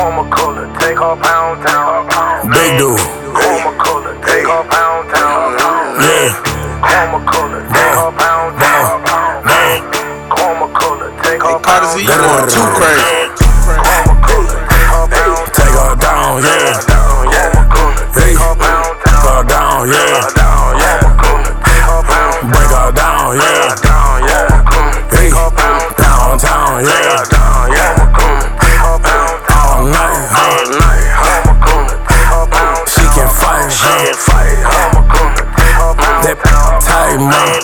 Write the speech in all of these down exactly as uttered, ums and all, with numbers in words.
Coma Cooler, take her pound town. Big dude. Coma Cooler, take her pound town. Yeah. Coma Cooler, take her pound town. Coma Cooler, take her pound town. You going too crazy. Coma Cooler, take her pound town. Take her down, yeah. Hey, take her down, yeah. Break her down, yeah. Hey, downtown, yeah. All night, she can fight, huh? That tight, man.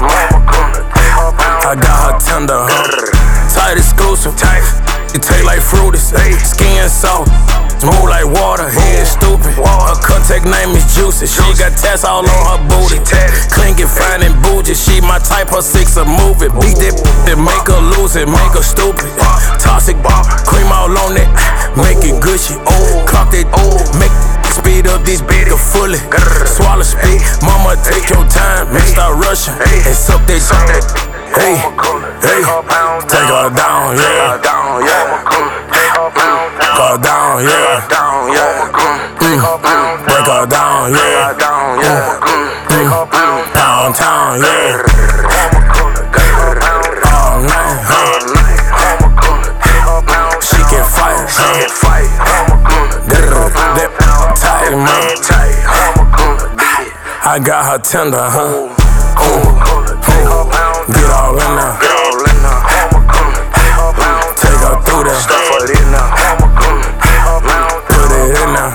I got her tender, huh? Tight exclusive, it taste like fruities, skin soft, smooth like water, head stupid. Her contact name is Juicy, she got tats all on her booty. Clean, get fine and bougie, she my type, her six a movie. Beat that and make her lose it, make her stupid. Toxic, cream all on it, make it gushy. Clock that, make speed up this bigger fully. Swallow speed, mama take your time, man, start rushing and suck that. Hey, hey, take her down, yeah. Take her down, yeah. Mm. Break her down, yeah. Mm. Downtown, yeah. All night, huh? She can fight, huh? That tight, man. I got her tender, huh? Get all in there. Take her through there. Put it in there.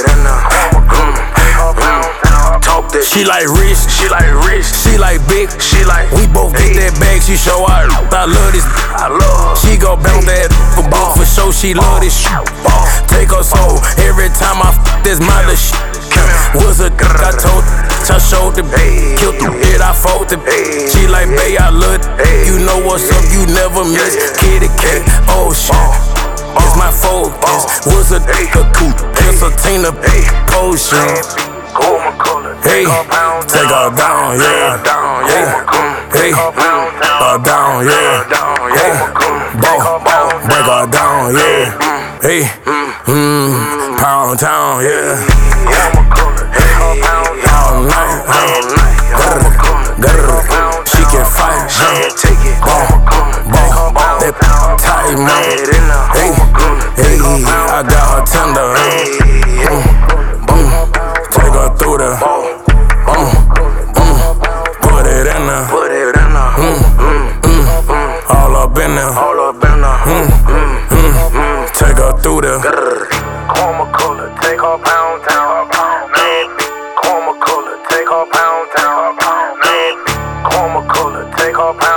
She like rich, she like rich, she like big, she like. We both get that bag, she show out. I love this, I love. She gon' bounce that for ball for sure. She love this shit. Take her soul every time I f this mother shit. Was a dick I told, I showed the babe, killed the hit, I fold the babe. She like, babe, I love it. You know what's up, you never miss. Kitty cat, oh shit, it's my focus. Was a dick a coot, it's a Tina potion. Hey, take her down, yeah. Hey, hey, her down, yeah. Hey, ball, break her down, yeah. Hey, mmm, pound town, yeah. All night, huh? Grr, she can fight, huh? Ball, ball, that tight, man. Hey, hey, I got her tender, huh? Mm, mm, take her through the, mm, mm, put it in there, mm, mm, all up in there, mm, mm, take her through the. Coma Cooler, take her pound town. Coma Cooler, take her pound town. Coma Cooler, take her pound town.